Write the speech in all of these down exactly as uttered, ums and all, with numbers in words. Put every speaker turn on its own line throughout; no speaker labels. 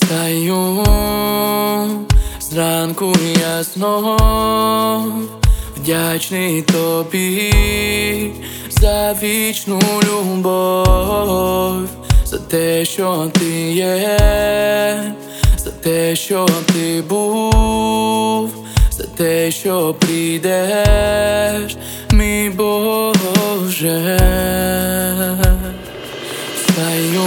Встаю зранку я знов вдячний тобі за вічну любов, за те, що ти є, за те, що ти був, за те, що прийдеш, мій Боже. Встаю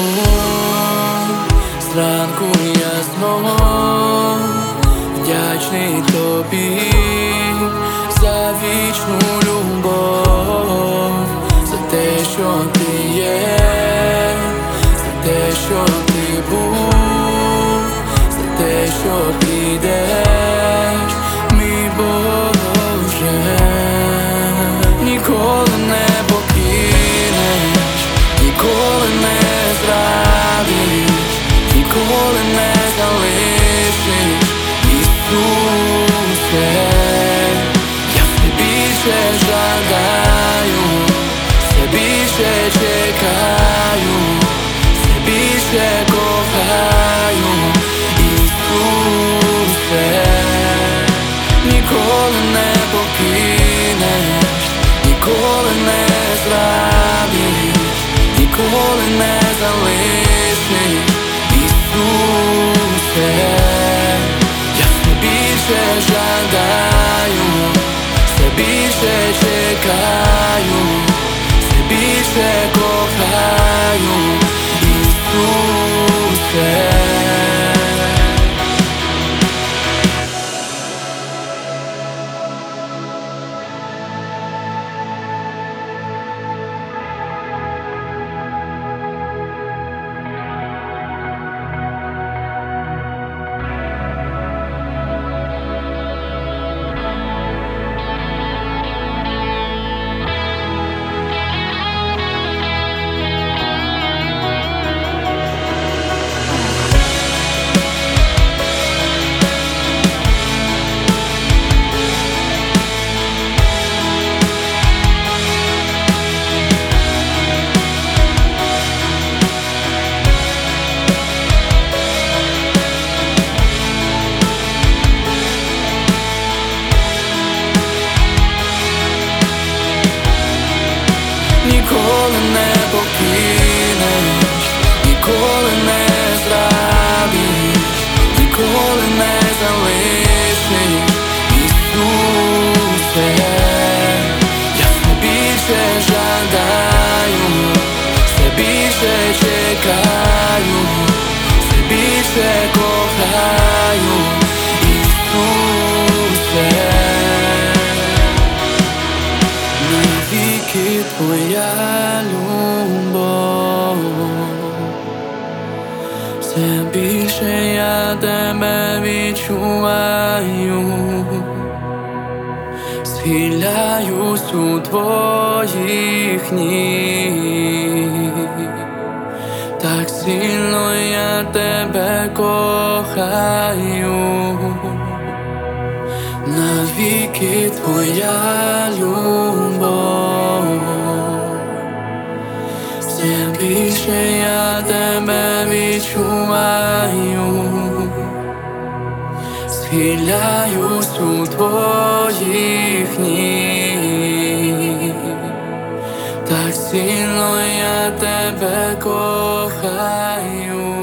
зранку я знов вдячний тобі за вічну любов, за те, що ти є, за те, що ти був, за те, що прийдеш, мій Боже. Ніколи не покинеш, ніколи не зрадиш, ніколи не залишиш, Ісусе. Я все більше жадаю, все більше чекаю, все більше кохаю, Ісусе. Ніколи не покинеш, ніколи не зрадиш, ніколи не залишиш, Ісусе. Я все більше жадаю, все більше чекаю, все більше кохаю, Ісусе. Ніколи не покинеш, ніколи не зрадиш, ніколи не залишиш, Ісусе. Я все більше жадаю, все більше чекаю, все більше кохаю, Ісусе. Навіки твоя любов, все більше я тебе відчуваю, схиляюсь у твоїх ніг, так сильно я тебе кохаю. Навіки твоя любов, все більше я тебе відчуваю, схиляюсь у твоїх ніг, так сильно я тебе кохаю.